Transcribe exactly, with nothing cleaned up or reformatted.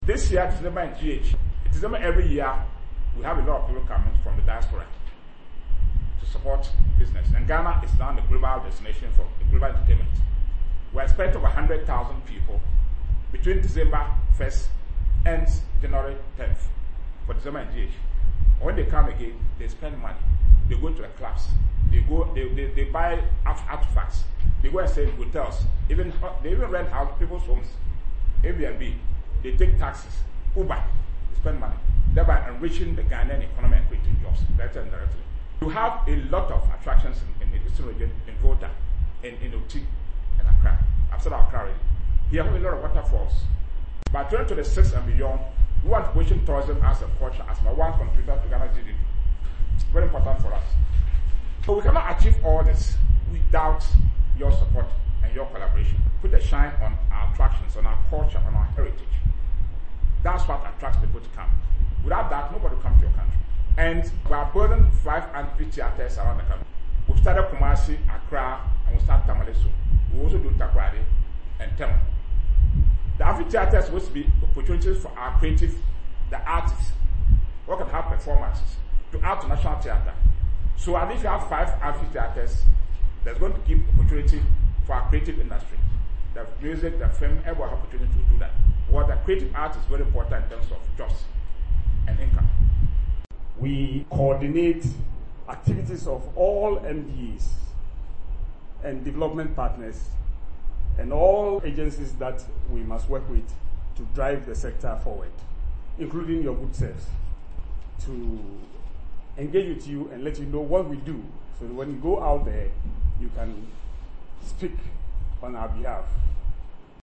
This year, December in G H, December every year, we have a lot of people coming from the diaspora to support business. And Ghana is now the global destination for global entertainment. We expect over one hundred thousand people between December first and January tenth for December in G H. When they come again, they spend money. They go to the clubs. They go. They, they, they buy artifacts. They go and stay in hotels. Even they even rent out people's homes. Airbnb. They take taxis. Uber. They spend money, thereby enriching the Ghanaian economy and creating jobs directly and indirectly. You have a lot of attractions in, in the eastern region, in Volta, in, in Oti, and Accra. I've said Accra already. Here we have a lot of waterfalls. By twenty twenty-six and beyond, we want to position tourism as a culture, as my one contributor to Ghana's G D P. Very important for us. So we cannot achieve all this without your support and your collaboration. Put a shine on our attractions, on our culture, on our heritage. That's what attracts people to come. Without that, nobody will come to your country. And we are building five amphitheaters around the country. We've started Kumasi, Accra, and we'll start Tamale soon. We also do Takoradi and Tema. The amphitheaters will be opportunities for our creative, the artists, who can have performances, to add to national theatre. So, and if you have five amphitheaters, there's going to give opportunity for our creative industry. The music, the film, everyone have opportunity to do that. What the creative art is very important in terms of jobs and income. We coordinate activities of all M D Es and development partners and all agencies that we must work with to drive the sector forward, including your good selves, to engage with you and let you know what we do, so that when you go out there, you can speak on our behalf.